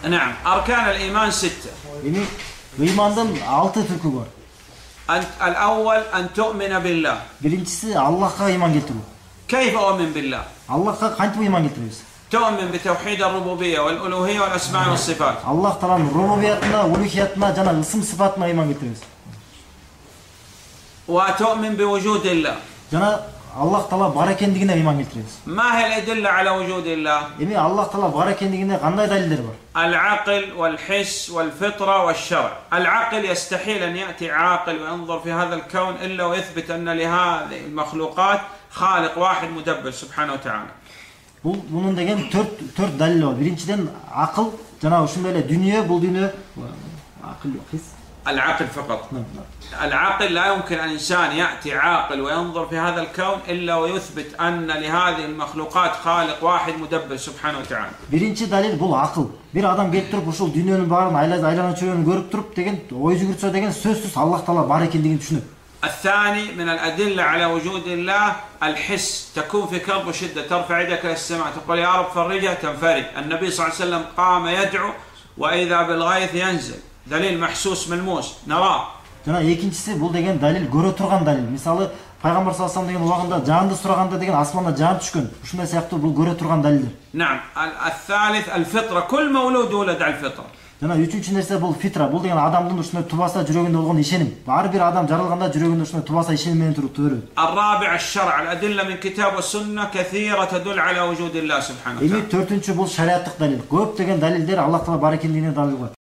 نعم. أركان الإيمان 6. Эми ыймандын 6 түркү бар. الأول أن تؤمن بالله. Биринчиси Аллахка ыйман келтирүү. كيف أؤمن بالله؟ Аллахка кантип ыйман келтиребиз? تؤمن بتوحيد الربوبية والألوهية والأسماء والصفات. Аллах тааланын рубубиятына, улухиятына жана ысым сыфатына ыйман келтиребиз. وتؤمن بوجود الله. Жана Аллах таала бар экендигине ыйман келтиребиз. ما هي الأدلة على وجود الله؟ Эми Аллах таала бар экендигине кандай далилдер бар? العقل والحس والفطرة والشرع. العقل يستحيل أن يأتي عاقل وينظر في هذا الكون إلا ويثبت أن لهذه المخلوقات خالق واحد مدبر سبحانه وتعالى. Bunun деген төрт далил бар. Биринчиден акыл, жана ушундай эле дүнүйө, бул дүнүйө акыл хис. العقل فقط. العقل لا يمكن أن إنسان يأتي عاقل وينظر في هذا الكون إلا ويثبت أن لهذه المخلوقات خالق واحد مدبر سبحانه وتعالى. Биринчи далил бул акыл. Бир адам келип туруп ушул дүйнөнүн баарын айлана чөйрөнү көрүп туруп деген ой жүгүртсө деген сөзсүз Аллах таала бар экендигин түшүнөт. الثاني من الأدلة على وجود الله الحس. تكون في كرب وشدة ترفع يدك للسماء تقول يا رب فرجها تنفرج. النبي صلى الله عليه وسلم قام يدعو وإذا بالغيث ينزل. دليل محسوس ملموس نراه. Жана экинчиси бул деген далил көрө турган далил. Мисалы пайгамбар саллаллаху алейхи деген убагында жанды сураганда деген асманда жан түшкөн. Ушундай сыяктуу бул көрө турган далилдер. نعم. الثالث الفطرة. كل مولود يولد على الفطرة. Жана үчүнчү нерсе бул фитра. Бул деген адамдын ушундай тубаса жүрөгүндө болгон ишеним. Ар бир адам жаралганда жүрөгүндө ушундай тубаса ишеним менен туруп төрөт. الرابع الشرع. الأدلة من كتاب والسنة كثيرة تدل على وجود الله سبحانه وتعالى. Эми төртүнчү бул шариаттык далил. Көп деген далилдер Аллах таала бар экендигине далил кылат.